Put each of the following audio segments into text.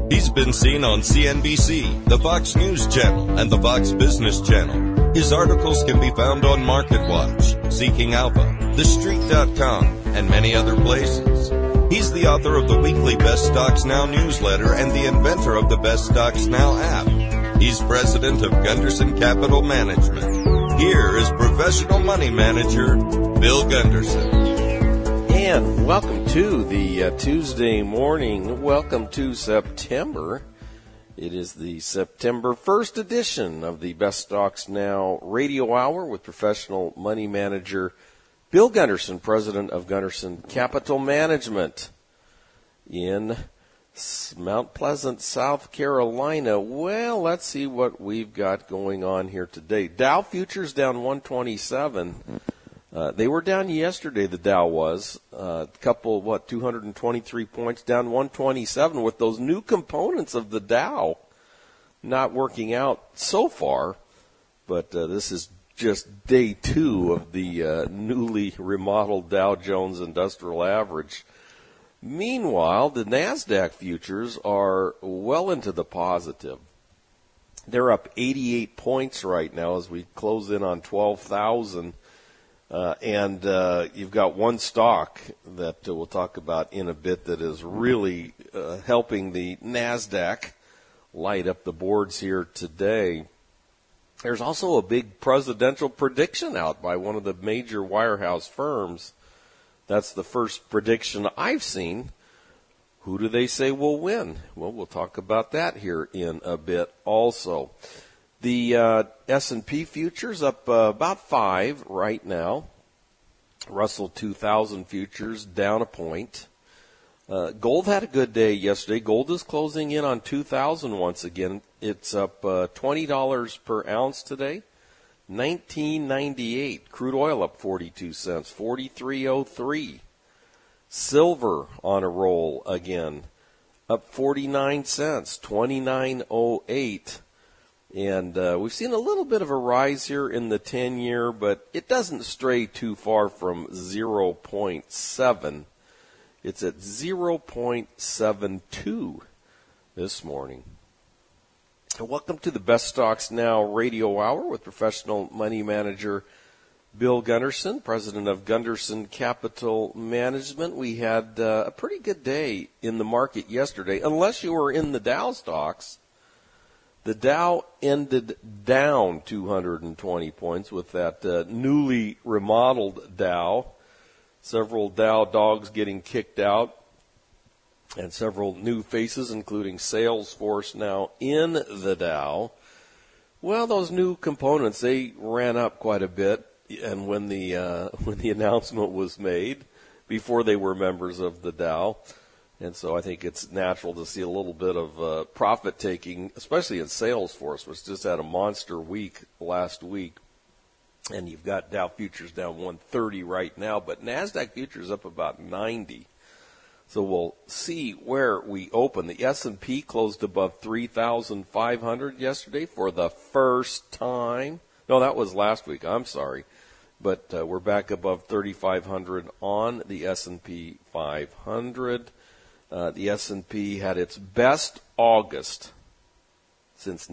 He's been seen on CNBC, the Fox News Channel, and the Fox Business Channel. His articles can be found on MarketWatch, Seeking Alpha, TheStreet.com, and many other places. He's the author of the weekly Best Stocks Now newsletter and the inventor of the Best Stocks Now app. He's president of Gunderson Capital Management. Here is professional money manager, Bill Gunderson. And welcome to the Tuesday morning. Welcome to September. It is the September 1st edition of the Best Stocks Now radio hour with professional money manager Bill Gunderson, president of Gunderson Capital Management in Mount Pleasant, South Carolina. Well, let's see what we've got going on here today. Dow futures down 127. They were down yesterday, the Dow was. 223 points, down 127 with those new components of the Dow not working out so far. But this is just day two of the newly remodeled Dow Jones Industrial Average. Meanwhile, the NASDAQ futures are well into the positive. They're up 88 points right now as we close in on 12,000. And you've got one stock that we'll talk about in a bit that is really helping the NASDAQ light up the boards here today. There's also a big presidential prediction out by one of the major wirehouse firms. That's the first prediction I've seen. Who do they say will win? Well, we'll talk about that here in a bit also. The S&P futures up about 5 right now. Russell 2000 futures down a point. Gold had a good day yesterday. Gold is closing in on 2,000 once again. It's up $20 per ounce today. $19.98. Crude oil up 42 cents. $43.03. Silver on a roll again. Up 49 cents. $29.08. And we've seen a little bit of a rise here in the 10-year, but it doesn't stray too far from 0.7. It's at 0.72 this morning. Welcome to the Best Stocks Now radio hour with professional money manager Bill Gunderson, president of Gunderson Capital Management. We had a pretty good day in the market yesterday, unless you were in the Dow stocks. The Dow ended down 220 points with that newly remodeled Dow. Several Dow dogs getting kicked out and several new faces, including Salesforce now in the Dow. Well, those new components, they ran up quite a bit, and when the announcement was made, before they were members of the Dow. And so I think it's natural to see a little bit of profit taking, especially in Salesforce, which just had a monster week last week. And you've got Dow futures down 130 right now, but NASDAQ futures up about 90. So we'll see where we open. The S&P closed above 3,500 yesterday for the first time. No, that was last week. I'm sorry. But we're back above 3,500 on the S&P 500. The S&P had its best August since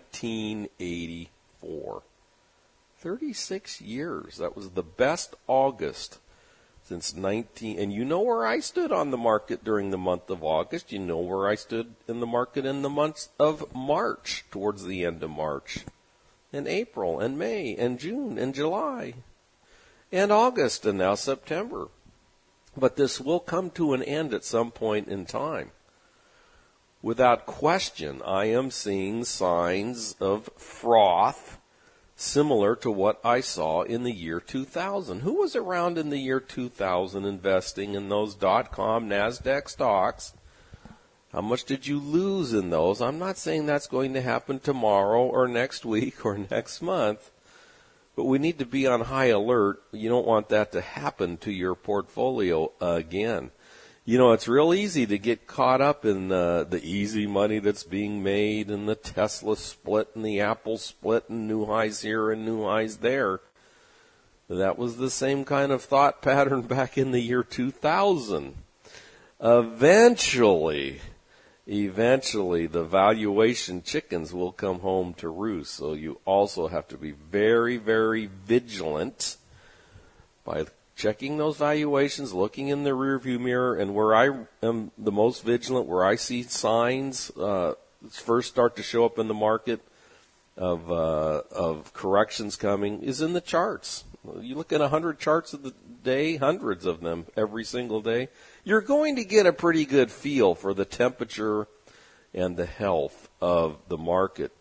1984. 36 years. That was the best August since and you know where I stood on the market during the month of August. You know where I stood in the market in the months of March, towards the end of March, and April, and May, and June, and July, and August, and now September. But this will come to an end at some point in time. Without question, I am seeing signs of froth similar to what I saw in the year 2000. Who was around in the year 2000 investing in those .com NASDAQ stocks? How much did you lose in those? I'm not saying that's going to happen tomorrow or next week or next month. But we need to be on high alert. You don't want that to happen to your portfolio again. You know, it's real easy to get caught up in the easy money that's being made and the Tesla split and the Apple split and new highs here and new highs there. That was the same kind of thought pattern back in the year 2000. Eventually, eventually the valuation chickens will come home to roost. So you also have to be very, very vigilant by checking those valuations, looking in the rearview mirror, and where I am the most vigilant, where I see signs first start to show up in the market of corrections coming, is in the charts. You look at 100 charts of the day, hundreds of them every single day, you're going to get a pretty good feel for the temperature and the health of the market.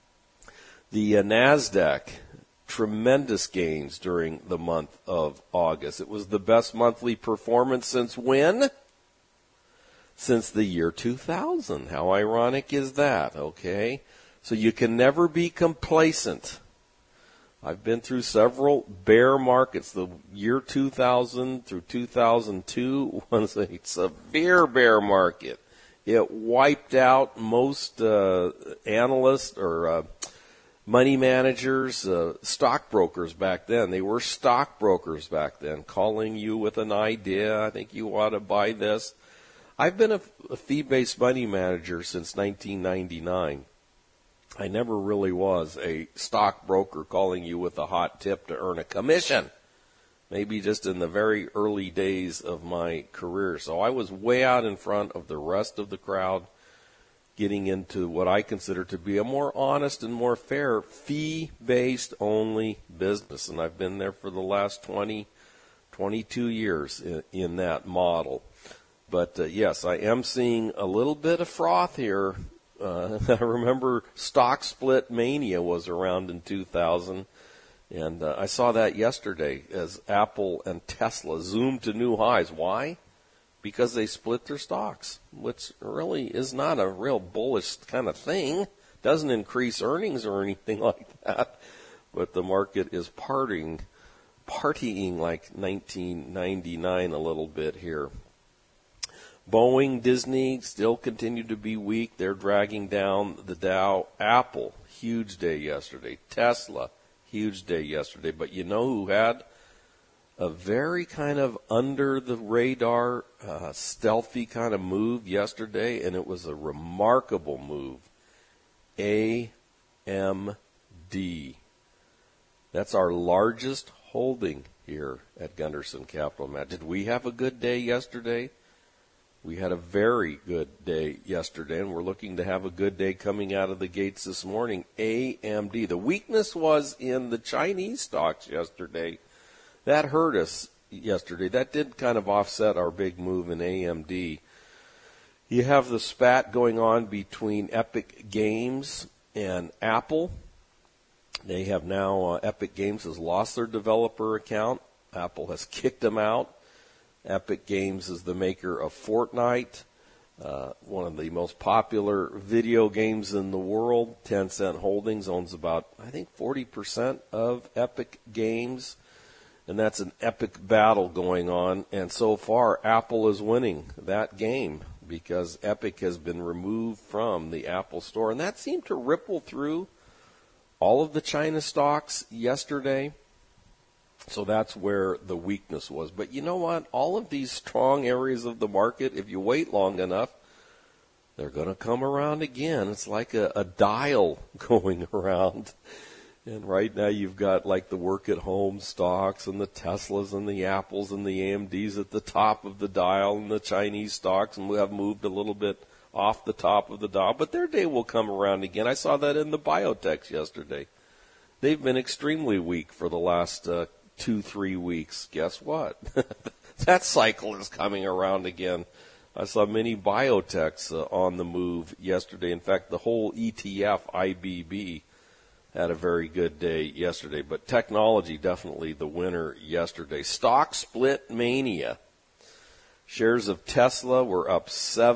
The NASDAQ, tremendous gains during the month of August. It was the best monthly performance since when? Since the year 2000. How ironic is that, okay? So you can never be complacent. I've been through several bear markets. The year 2000 through 2002 was a severe bear market. It wiped out most analysts or money managers, stockbrokers back then. They were stockbrokers back then, calling you with an idea. I think you ought to buy this. I've been a fee-based money manager since 1999. I never really was a stockbroker calling you with a hot tip to earn a commission. Maybe just in the very early days of my career. So I was way out in front of the rest of the crowd, getting into what I consider to be a more honest and more fair fee-based only business. And I've been there for the last 22 years in that model. But yes, I am seeing a little bit of froth here. I remember stock split mania was around in 2000, and I saw that yesterday as Apple and Tesla zoomed to new highs. Why? Because they split their stocks, which really is not a real bullish kind of thing. Doesn't increase earnings or anything like that, but the market is partying like 1999 a little bit here. Boeing, Disney still continue to be weak. They're dragging down the Dow. Apple, huge day yesterday. Tesla, huge day yesterday. But you know who had a very kind of under the radar, stealthy kind of move yesterday, and it was a remarkable move. AMD. That's our largest holding here at Gunderson Capital Management. Did we have a good day yesterday? We had a very good day yesterday, and we're looking to have a good day coming out of the gates this morning. AMD. The weakness was in the Chinese stocks yesterday. That hurt us yesterday. That did kind of offset our big move in AMD. You have the spat going on between Epic Games and Apple. They have now, Epic Games has lost their developer account. Apple has kicked them out. Epic Games is the maker of Fortnite, one of the most popular video games in the world. Tencent Holdings owns about, I think, 40% of Epic Games, and that's an epic battle going on. And so far, Apple is winning that game because Epic has been removed from the Apple Store, and that seemed to ripple through all of the China stocks yesterday. So that's where the weakness was. But you know what? All of these strong areas of the market, if you wait long enough, they're going to come around again. It's like a dial going around. And right now you've got like the work-at-home stocks and the Teslas and the Apples and the AMDs at the top of the dial, and the Chinese stocks and we have moved a little bit off the top of the dial. But their day will come around again. I saw that in the biotechs yesterday. They've been extremely weak for the last 2-3 weeks. Guess what? That cycle is coming around again. I saw many biotechs on the move yesterday. In fact, the whole ETF, IBB, had a very good day yesterday. But technology, definitely the winner yesterday. Stock split mania. Shares of Tesla were up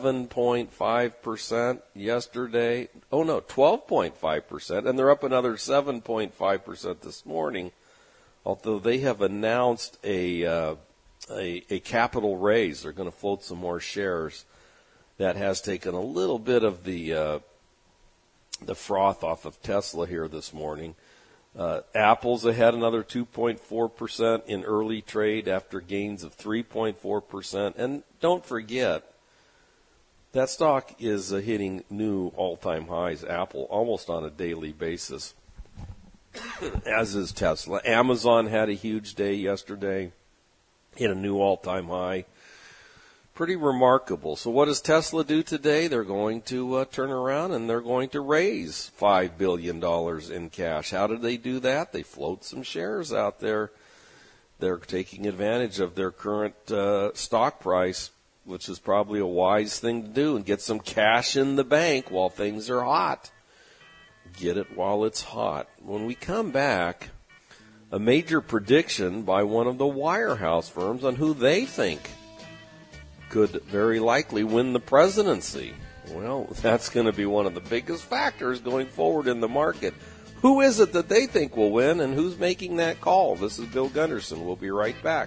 7.5% yesterday. Oh, no, 12.5%. And they're up another 7.5% this morning. Although they have announced a capital raise. They're going to float some more shares. That has taken a little bit of the froth off of Tesla here this morning. Apple's ahead another 2.4% in early trade after gains of 3.4%. And don't forget, That stock is hitting new all-time highs, Apple, almost on a daily basis, as is Tesla. Amazon had a huge day yesterday, hit a new all-time high. Pretty remarkable. So what does Tesla do today? They're going to turn around and they're going to raise $5 billion in cash. How did they do that? They float some shares out there. They're taking advantage of their current stock price, which is probably a wise thing to do, and get some cash in the bank while things are hot. Get it while it's hot. When we come back, a major prediction by one of the wirehouse firms on who they think could very likely win the presidency. Well, that's going to be one of the biggest factors going forward in the market. Who is it that they think will win, and who's making that call? This is Bill Gunderson. We'll be right back.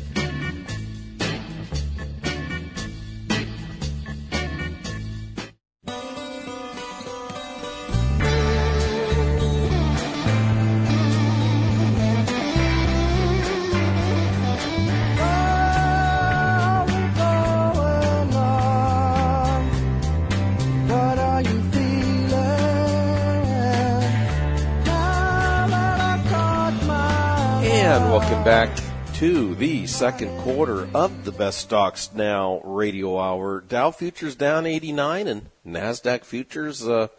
Welcome back to the second quarter of the Best Stocks Now radio hour. Dow futures down 89 and NASDAQ futures up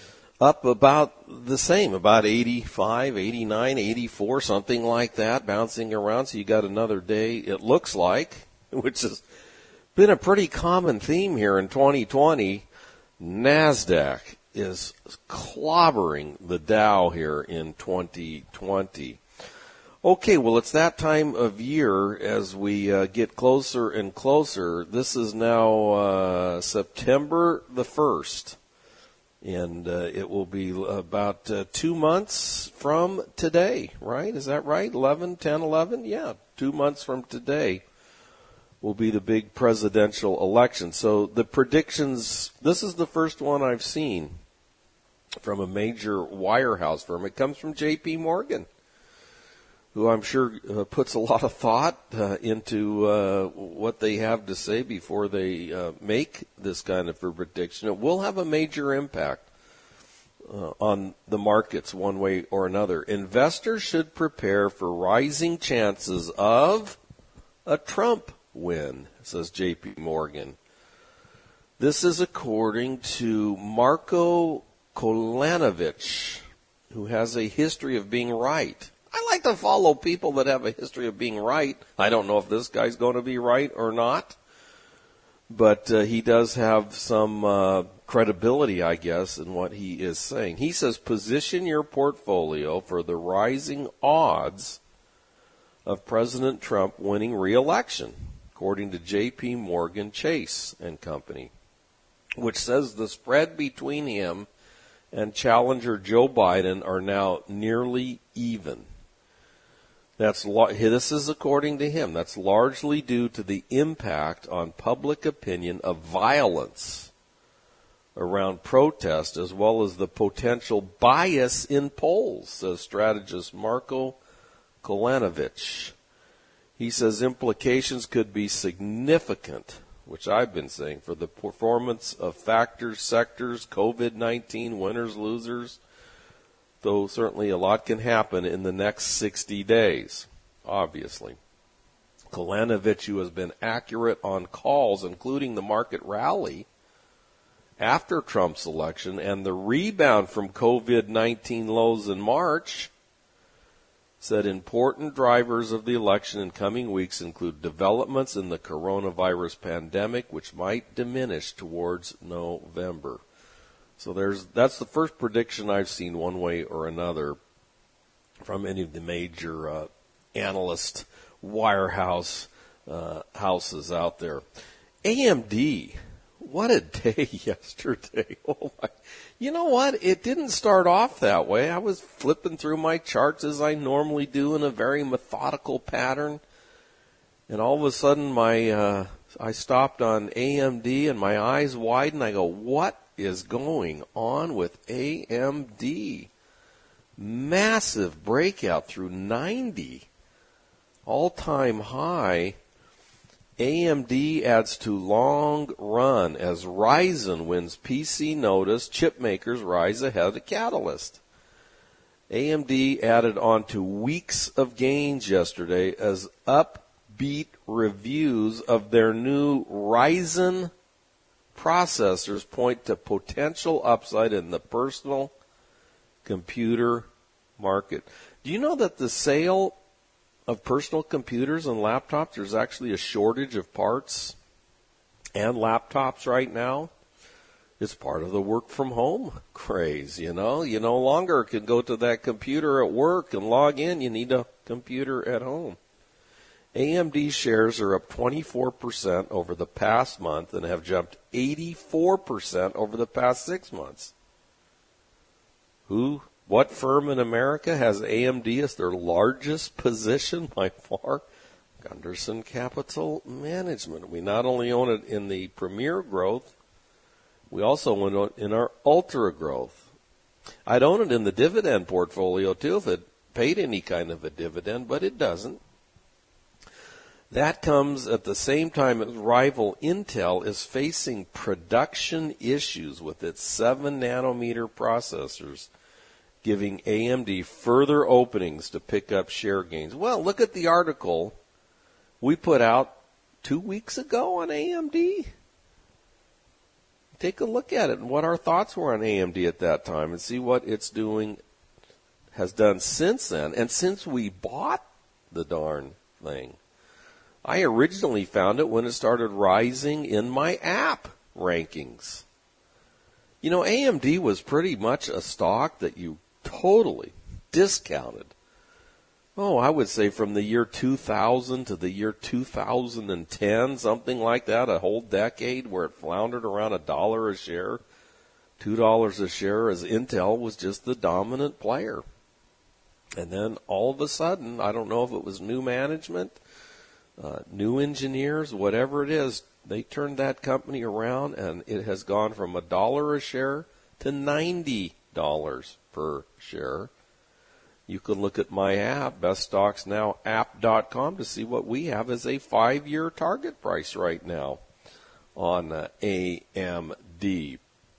about the same, about 85, 89, 84, something like that, bouncing around. So you got another day, it looks like, which has been a pretty common theme here in 2020. NASDAQ is clobbering the Dow here in 2020. Okay, well, it's that time of year as we get closer and closer. This is now September the 1st, and it will be about 2 months from today, right? Is that right? 11? Yeah, 2 months from today will be the big presidential election. So the predictions, this is the first one I've seen from a major wirehouse firm. It comes from J.P. Morgan, who I'm sure puts a lot of thought into what they have to say before they make this kind of a prediction. It will have a major impact on the markets one way or another. Investors should prepare for rising chances of a Trump win, says J.P. Morgan. This is according to Marko Kolanovic, who has a history of being right. I like to follow people that have a history of being right. I don't know if this guy's going to be right or not, but he does have some credibility, I guess, in what he is saying. He says, position your portfolio for the rising odds of President Trump winning re-election, according to J.P. Morgan Chase and Company, which says the spread between him and challenger Joe Biden are now nearly even. This is according to him. That's largely due to the impact on public opinion of violence around protest, as well as the potential bias in polls, says strategist Marko Kolanovic. He says implications could be significant, which I've been saying, for the performance of sectors, COVID-19, winners, losers, though certainly a lot can happen in the next 60 days, obviously. Kolanovic, who has been accurate on calls, including the market rally after Trump's election and the rebound from COVID-19 lows in March, said important drivers of the election in coming weeks include developments in the coronavirus pandemic, which might diminish towards November. So that's the first prediction I've seen one way or another from any of the major analyst wirehouse houses out there. AMD, what a day yesterday. Oh my. You know what? It didn't start off that way. I was flipping through my charts as I normally do in a very methodical pattern. And all of a sudden I stopped on AMD and my eyes widened. I go, what is going on with AMD? Massive breakout through 90, all-time high, AMD adds to long run as Ryzen wins PC notice. Chip makers rise ahead of Catalyst. AMD added on to weeks of gains yesterday as upbeat reviews of their new Ryzen processors point to potential upside in the personal computer market. Do you know that the sale of personal computers and laptops, there's actually a shortage of parts and laptops right now? It's part of the work from home craze, you know. You no longer can go to that computer at work and log in. You need a computer at home. AMD shares are up 24% over the past month and have jumped 84% over the past 6 months. What firm in America has AMD as their largest position by far? Gunderson Capital Management. We not only own it in the Premier Growth, we also own it in our Ultra Growth. I'd own it in the dividend portfolio too if it paid any kind of a dividend, but it doesn't. That comes at the same time as rival Intel is facing production issues with its 7-nanometer processors, giving AMD further openings to pick up share gains. Well, look at the article we put out 2 weeks ago on AMD. Take a look at it and what our thoughts were on AMD at that time and see what it's has done since then and since we bought the darn thing. I originally found it when it started rising in my app rankings. You know, AMD was pretty much a stock that you totally discounted. Oh, I would say from the year 2000 to the year 2010, something like that, a whole decade where it floundered around $1 a share, $2 a share, as Intel was just the dominant player. And then all of a sudden, I don't know if it was new management, new engineers, whatever it is, they turned that company around and it has gone from $1 a share to $90 per share. You can look at my app, beststocksnowapp.com, to see what we have as a 5-year target price right now on AMD.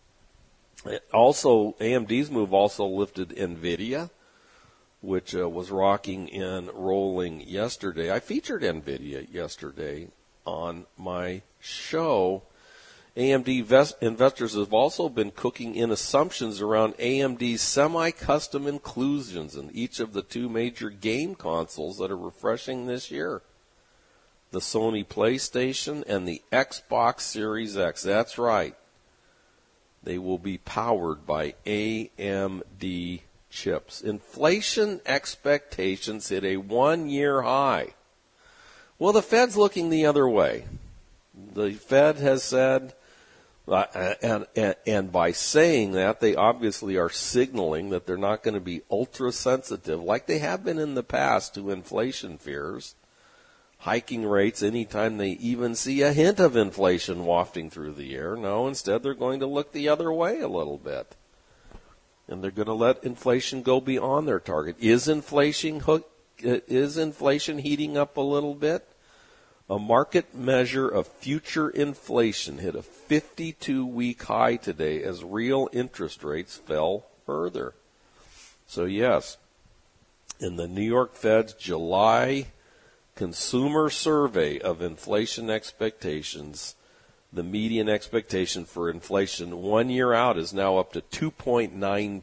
Also, AMD's move also lifted NVIDIA, which was rocking and rolling yesterday. I featured NVIDIA yesterday on my show. AMD investors have also been cooking in assumptions around AMD's semi-custom inclusions in each of the 2 major game consoles that are refreshing this year. The Sony PlayStation and the Xbox Series X. That's right. They will be powered by AMD chips. Inflation expectations hit a 1-year high. Well, the Fed's looking the other way. The Fed has said, and by saying that, they obviously are signaling that they're not going to be ultra sensitive like they have been in the past to inflation fears, hiking rates anytime they even see a hint of inflation wafting through the air. No, instead they're going to look the other way a little bit. And they're going to let inflation go beyond their target. Is inflation heating up a little bit? A market measure of future inflation hit a 52-week high today as real interest rates fell further. So yes, in the New York Fed's July consumer survey of inflation expectations, the median expectation for inflation 1 year out is now up to 2.9%.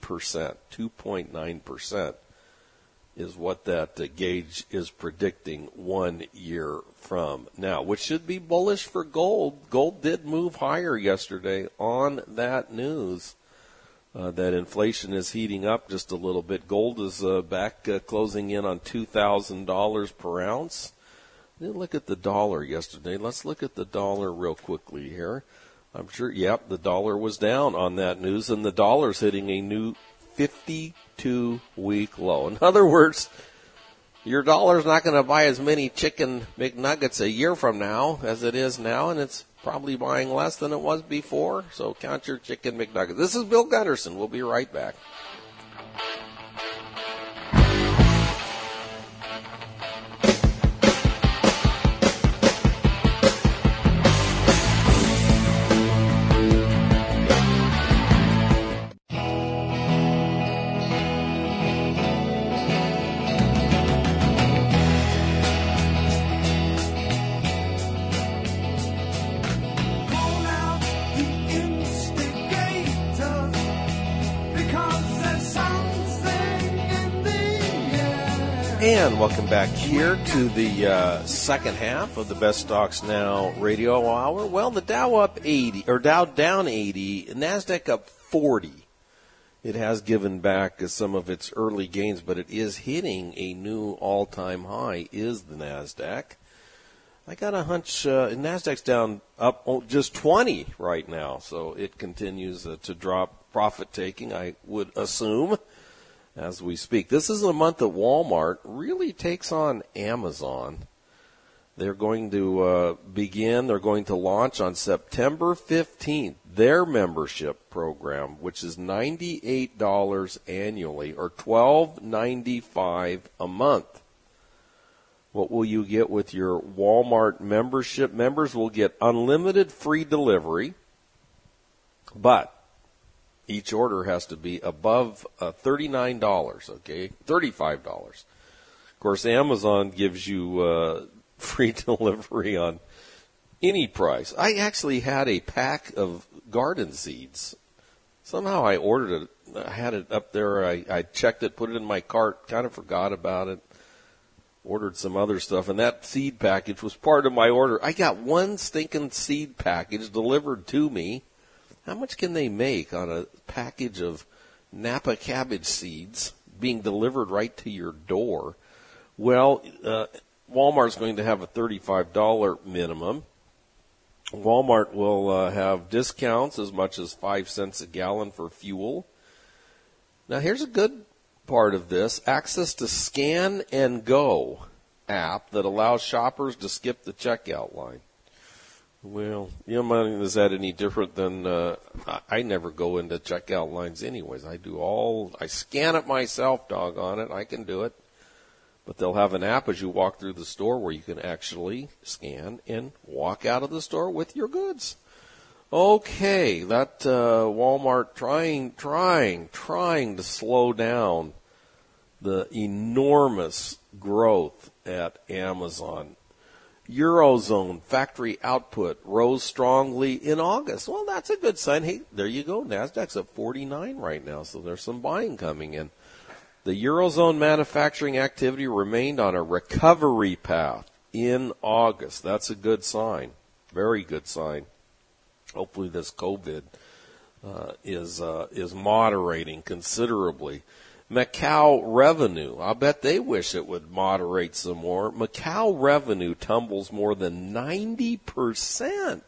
2.9% is what that gauge is predicting 1 year from now, which should be bullish for gold. Gold did move higher yesterday on that news that inflation is heating up just a little bit. Gold is back closing in on $2,000 per ounce. Didn't look at the dollar yesterday. Let's look at the dollar real quickly here. I'm sure, the dollar was down on that news, and the dollar's hitting a new 52-week low. In other words, your dollar's not going to buy as many chicken McNuggets a year from now as it is now, and it's probably buying less than it was before. So count your chicken McNuggets. This is Bill Gunderson. We'll be right back. And welcome back here to the second half of the Best Stocks Now radio hour. Well, the Dow up 80, or Dow down 80, NASDAQ up 40. It has given back some of its early gains, but it is hitting a new all-time high, is the NASDAQ. I got a hunch NASDAQ's down up just 20 right now, so it continues to drop profit-taking, I would assume, as we speak. This is the month that Walmart really takes on Amazon. They're going to they're going to launch on September 15th, their membership program, which is $98 annually, or $12.95 a month. What will you get with your Walmart membership? Members will get unlimited free delivery, but each order has to be above $39, okay? $35. Of course, Amazon gives you free delivery on any price. I actually had a pack of garden seeds. Somehow I ordered it. I had it up there. I checked it, put it in my cart, kind of forgot about it. Ordered some other stuff, and that seed package was part of my order. I got one stinking seed package delivered to me. How much can they make on a package of Napa cabbage seeds being delivered right to your door? Well, Walmart's going to have a $35 minimum. Walmart will have discounts as much as 5 cents a gallon for fuel. Now, here's a good part of this. Access to Scan and Go app that allows shoppers to skip the checkout line. Well, is that any different than, I never go into checkout lines anyways. I scan it myself, doggone it. I can do it. But they'll have an app as you walk through the store where you can actually scan and walk out of the store with your goods. Okay, that Walmart trying to slow down the enormous growth at Amazon. Eurozone factory output rose strongly in August. Well, that's a good sign. Hey, there you go. NASDAQ's at 49 right now, so there's some buying coming in. The Eurozone manufacturing activity remained on a recovery path in August. That's a good sign. Very good sign. Hopefully this COVID is moderating considerably. Macau revenue, I bet they wish it would moderate some more. Macau revenue tumbles more than 90%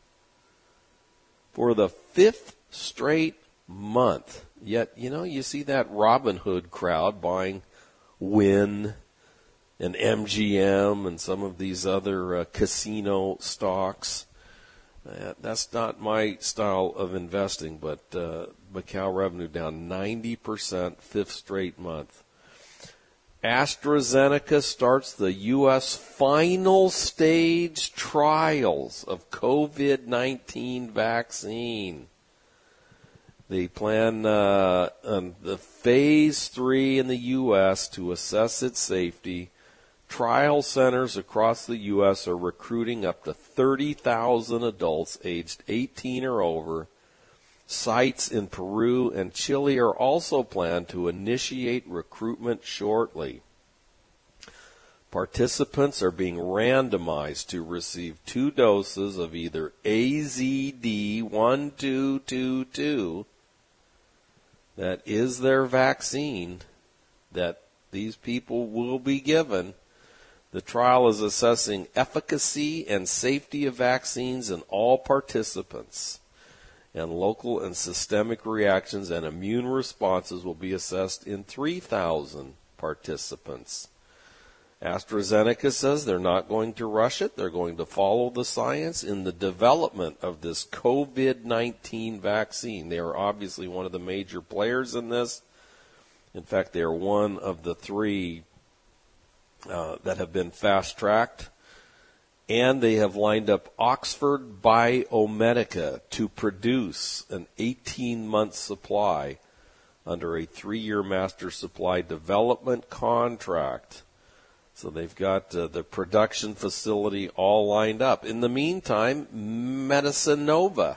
for the 5th straight month. Yet, you see that Robinhood crowd buying Wynn and MGM and some of these other casino stocks. That's not my style of investing, but Macau revenue down 90%, 5th straight month. AstraZeneca starts the U.S. final stage trials of COVID-19 vaccine. They plan on the phase 3 in the U.S. to assess its safety. Trial centers across the U.S. are recruiting up to 30,000 adults aged 18 or over. Sites in Peru and Chile are also planned to initiate recruitment shortly. Participants are being randomized to receive 2 doses of either AZD1222, that is their vaccine that these people will be given. The trial is assessing efficacy and safety of vaccines in all participants, and local and systemic reactions and immune responses will be assessed in 3,000 participants. AstraZeneca says they're not going to rush it. They're going to follow the science in the development of this COVID-19 vaccine. They are obviously one of the major players in this. In fact, they are one of the 3 that have been fast-tracked, and they have lined up Oxford Biomedica to produce an 18-month supply under a 3-year master supply development contract. So they've got the production facility all lined up. In the meantime, Medicine Nova,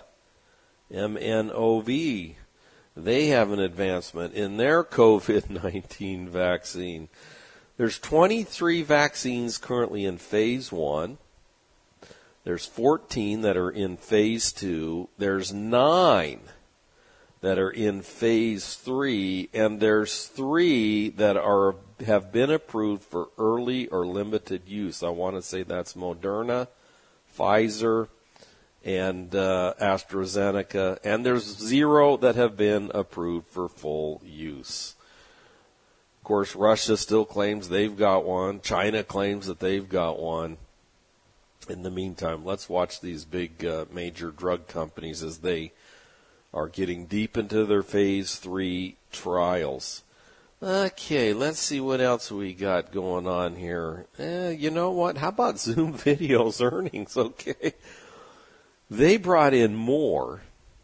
MNOV, they have an advancement in their COVID-19 vaccine. There's 23 vaccines currently in phase 1. There's 14 that are in phase 2. There's 9 that are in phase 3, and there's 3 that have been approved for early or limited use. I want to say that's Moderna, Pfizer, and AstraZeneca, and there's 0 that have been approved for full use. Of course, Russia still claims they've got one. China claims that they've got one. In the meantime, let's watch these big major drug companies as they are getting deep into their phase 3 trials. Okay, let's see what else we got going on here. You know what? How about Zoom Video's earnings? Okay. They brought in more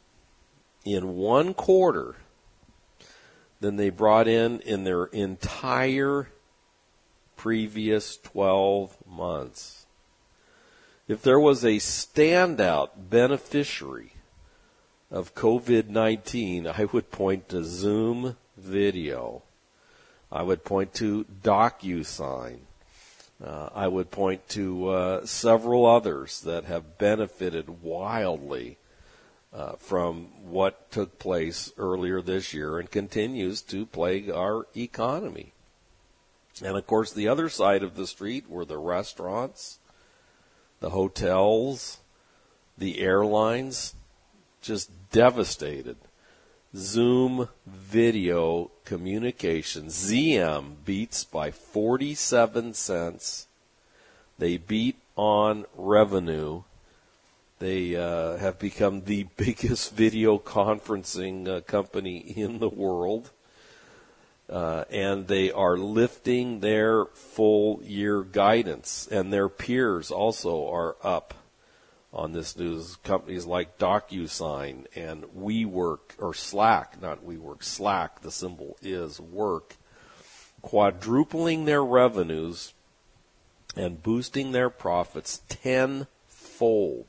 in one quarter than they brought in their entire previous 12 months. If there was a standout beneficiary of COVID-19, I would point to Zoom Video. I would point to DocuSign. I would point to several others that have benefited wildly from what took place earlier this year and continues to plague our economy. And, of course, the other side of the street were the restaurants, the hotels, the airlines, just devastated. Zoom Video Communications, ZM, beats by 47 cents. They beat on revenue. They have become the biggest video conferencing company in the world. And they are lifting their full year guidance. And their peers also are up on this news. Companies like DocuSign and WeWork, or Slack, not WeWork, Slack, the symbol is work, quadrupling their revenues and boosting their profits tenfold.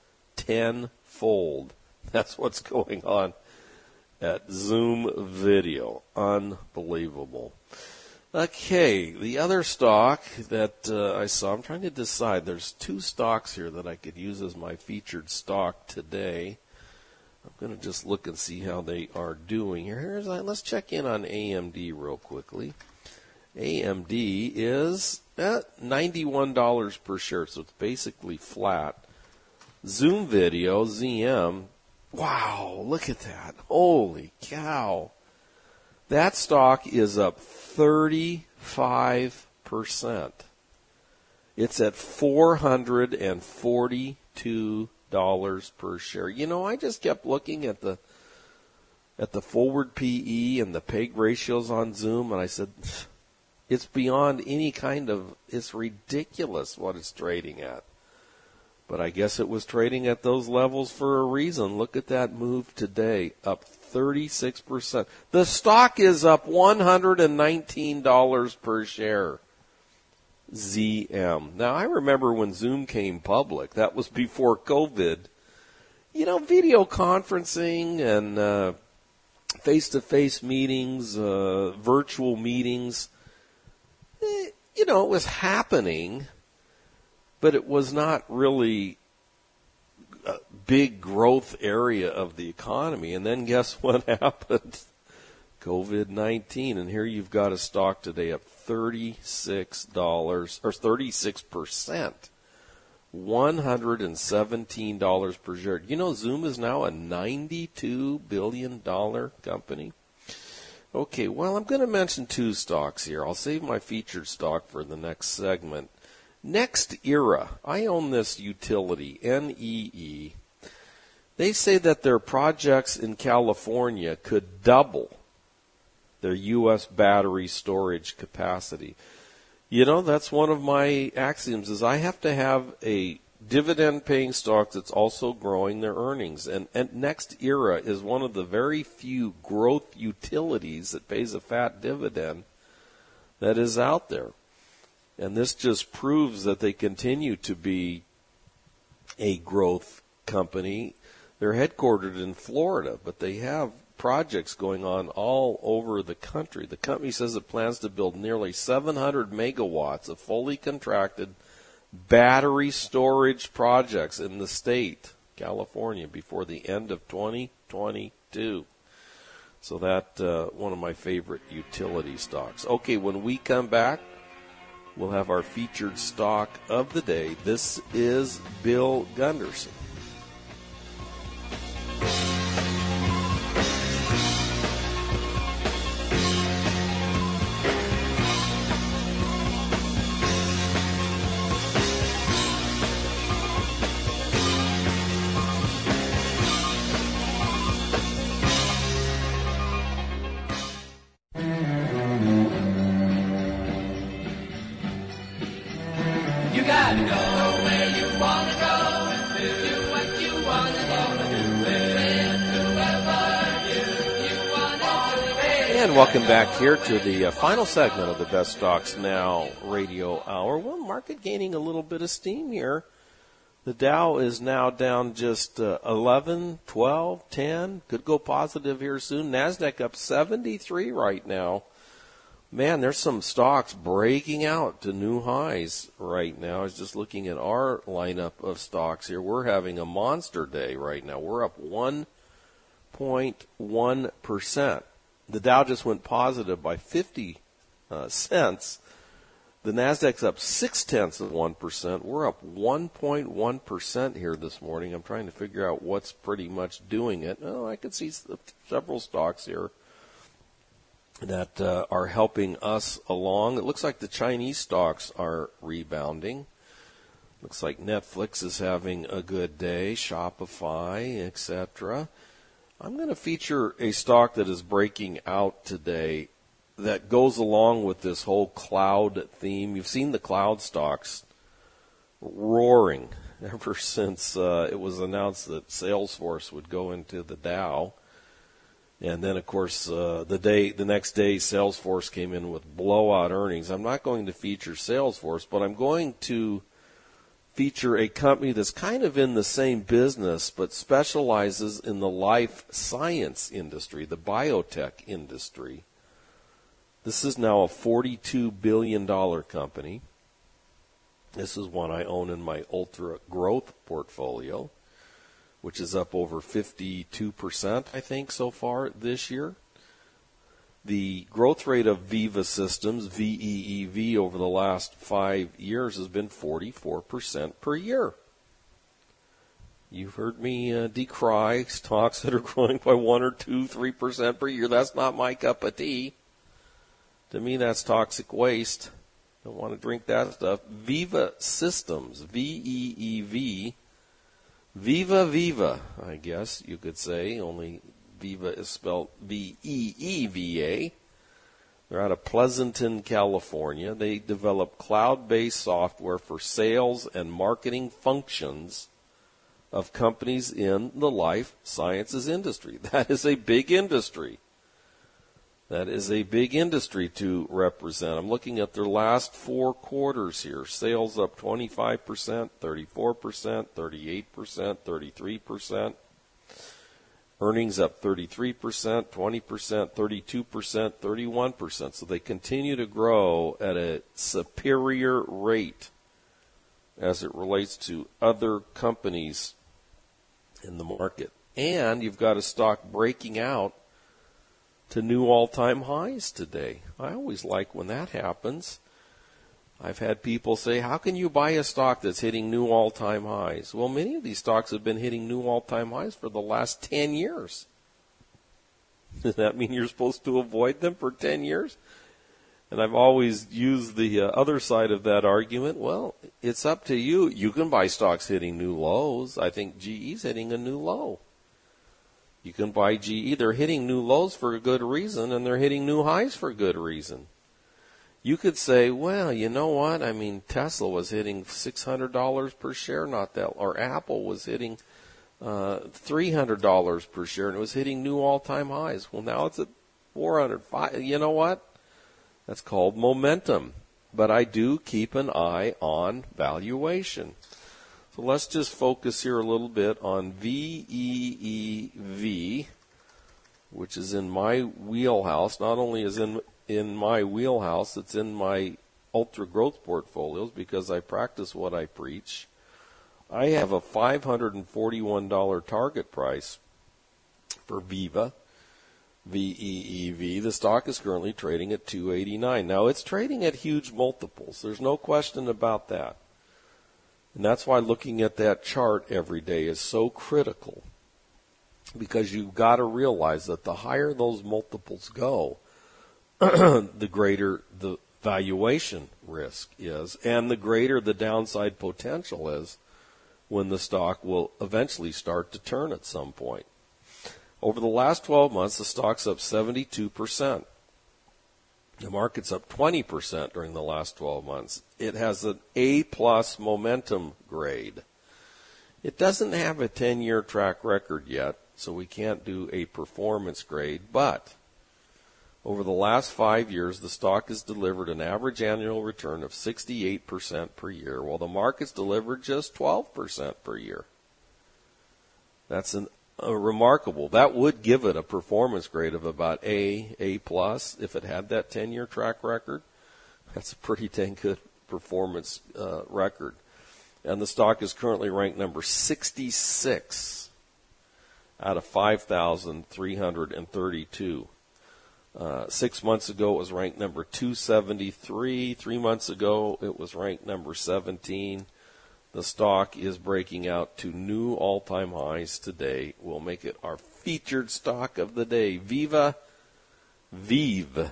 Tenfold. That's what's going on at Zoom Video. Unbelievable. Okay, the other stock that I saw, I'm trying to decide. There's 2 stocks here that I could use as my featured stock today. I'm going to just look and see how they are doing here. Let's check in on AMD real quickly. AMD is at $91 per share, so it's basically flat. Zoom Video, ZM, wow, look at that. Holy cow. That stock is up 35%. It's at $442 per share. You know, I just kept looking at the forward PE and the PEG ratios on Zoom, and I said, it's beyond any kind of, it's ridiculous what it's trading at. But I guess it was trading at those levels for a reason. Look at that move today, up 36%. The stock is up $119 per share. ZM. Now, I remember when Zoom came public. That was before COVID. You know, video conferencing and face-to-face meetings, virtual meetings, you know, it was happening, but it was not really a big growth area of the economy. And then guess what happened? COVID-19. And here you've got a stock today up $36, or 36%. $117 per share. You know, Zoom is now a $92 billion company. Okay, well, I'm going to mention 2 stocks here. I'll save my featured stock for the next segment. NextEra. I own this utility, NEE. They say that their projects in California could double their U.S. battery storage capacity. You know, that's one of my axioms, is I have to have a dividend-paying stock that's also growing their earnings. And NextEra is one of the very few growth utilities that pays a fat dividend that is out there. And this just proves that they continue to be a growth company. They're headquartered in Florida, but they have projects going on all over the country. The company says it plans to build nearly 700 megawatts of fully contracted battery storage projects in the state, California, before the end of 2022. So that one of my favorite utility stocks. Okay, when we come back, we'll have our featured stock of the day. This is Bill Gunderson. And welcome back here to the final segment of the Best Stocks Now radio hour. Well, market gaining a little bit of steam here. The Dow is now down just 11, 12, 10. Could go positive here soon. NASDAQ up 73 right now. Man, there's some stocks breaking out to new highs right now. I was just looking at our lineup of stocks here. We're having a monster day right now. We're up 1.1%. The Dow just went positive by 50 cents. The NASDAQ's up 0.6%. We're up 1.1% here this morning. I'm trying to figure out what's pretty much doing it. Oh, I can see several stocks here that are helping us along. It looks like the Chinese stocks are rebounding. Looks like Netflix is having a good day, Shopify, etc. I'm going to feature a stock that is breaking out today that goes along with this whole cloud theme. You've seen the cloud stocks roaring ever since it was announced that Salesforce would go into the Dow. And then, of course, the next day, Salesforce came in with blowout earnings. I'm not going to feature Salesforce, but I'm going to feature a company that's kind of in the same business, but specializes in the life science industry, the biotech industry. This is now a $42 billion company. This is one I own in my ultra growth portfolio, which is up over 52%, I think, so far this year. The growth rate of Veeva Systems, VEEV, over the last 5 years has been 44% per year. You've heard me decry stocks that are growing by 1 or 2, 3% per year. That's not my cup of tea. To me, that's toxic waste. Don't want to drink that stuff. Veeva Systems, VEEV, Viva, I guess you could say, only Veeva is spelled V-E-E-V-A. They're out of Pleasanton, California. They develop cloud-based software for sales and marketing functions of companies in the life sciences industry. That is a big industry. That is a big industry to represent. I'm looking at their last 4 quarters here. Sales up 25%, 34%, 38%, 33%. Earnings up 33%, 20%, 32%, 31%. So they continue to grow at a superior rate as it relates to other companies in the market. And you've got a stock breaking out to new all-time highs today. I always like when that happens. I've had people say, how can you buy a stock that's hitting new all-time highs? Well, many of these stocks have been hitting new all-time highs for the last 10 years. Does that mean you're supposed to avoid them for 10 years? And I've always used the other side of that argument. Well, it's up to you. You can buy stocks hitting new lows. I think GE's hitting a new low. You can buy GE. They're hitting new lows for a good reason, and they're hitting new highs for a good reason. You could say, well, you know what? I mean, Tesla was hitting $600 per share, or Apple was hitting $300 per share, and it was hitting new all-time highs. Well, now it's at $400. You know what? That's called momentum. But I do keep an eye on valuation. So let's just focus here a little bit on VEEV. which is in my wheelhouse. Not only is in my wheelhouse, it's in my ultra growth portfolios because I practice what I preach. I have a $541 target price for Viva, VEEV. The stock is currently trading at $289. Now, it's trading at huge multiples. There's no question about that. And that's why looking at that chart every day is so critical, because you've got to realize that the higher those multiples go, the greater the valuation risk is, and the greater the downside potential is when the stock will eventually start to turn at some point. Over the last 12 months, the stock's up 72%. The market's up 20% during the last 12 months. It has an A+ momentum grade. It doesn't have a 10-year track record yet, so we can't do a performance grade, but over the last 5 years, the stock has delivered an average annual return of 68% per year, while the market's delivered just 12% per year. That's remarkable. That would give it a performance grade of about A+ if it had that 10-year track record. That's a pretty dang good performance record. And the stock is currently ranked number 66 out of 5,332. 6 months ago, it was ranked number 273. 3 months ago, it was ranked number 17. The stock is breaking out to new all-time highs today. We'll make it our featured stock of the day. Viva, VEEV,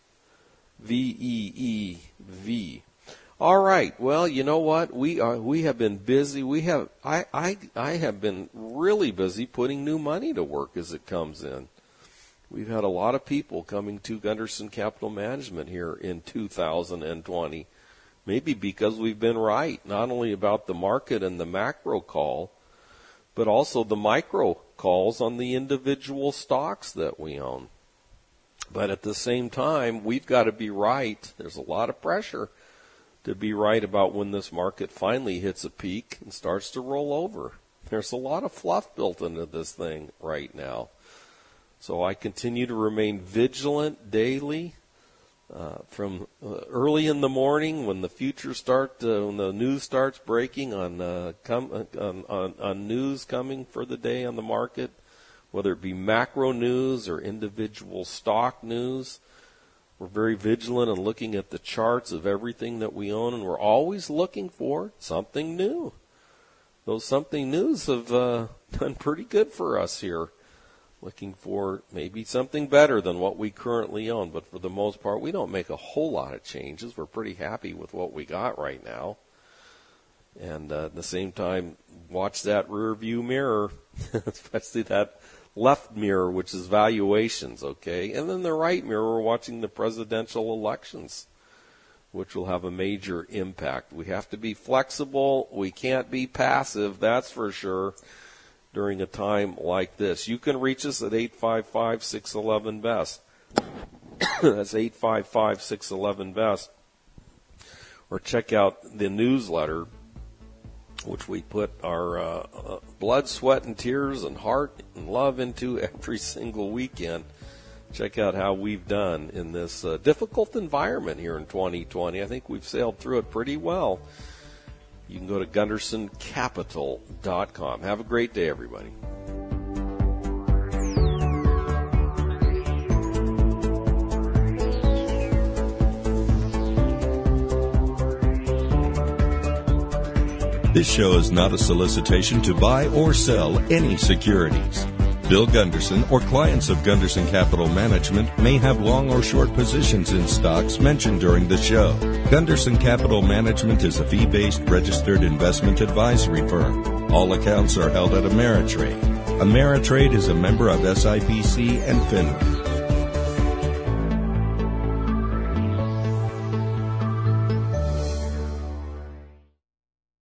VEEV. All right. Well, you know what? We have been busy. I have been really busy putting new money to work as it comes in. We've had a lot of people coming to Gunderson Capital Management here in 2020, maybe because we've been right, not only about the market and the macro call, but also the micro calls on the individual stocks that we own. But at the same time, we've got to be right. There's a lot of pressure to be right about when this market finally hits a peak and starts to roll over. There's a lot of fluff built into this thing right now. So I continue to remain vigilant daily from early in the morning when the futures when the news starts breaking on news coming for the day on the market, whether it be macro news or individual stock news. We're very vigilant in looking at the charts of everything that we own, and we're always looking for something new. Those something news have done pretty good for us here. Looking for maybe something better than what we currently own. But for the most part, we don't make a whole lot of changes. We're pretty happy with what we got right now. And at the same time, watch that rear view mirror, especially that left mirror, which is valuations, okay? And then the right mirror, we're watching the presidential elections, which will have a major impact. We have to be flexible. We can't be passive, that's for sure, during a time like this. You can reach us at 855-611-BEST. That's 855-611-BEST. Or check out the newsletter, which we put our blood, sweat, and tears and heart and love into every single weekend. Check out how we've done in this difficult environment here in 2020. I think we've sailed through it pretty well. You can go to GundersonCapital.com. Have a great day, everybody. This show is not a solicitation to buy or sell any securities. Bill Gunderson or clients of Gunderson Capital Management may have long or short positions in stocks mentioned during the show. Gunderson Capital Management is a fee-based registered investment advisory firm. All accounts are held at Ameritrade. Ameritrade is a member of SIPC and FINRA.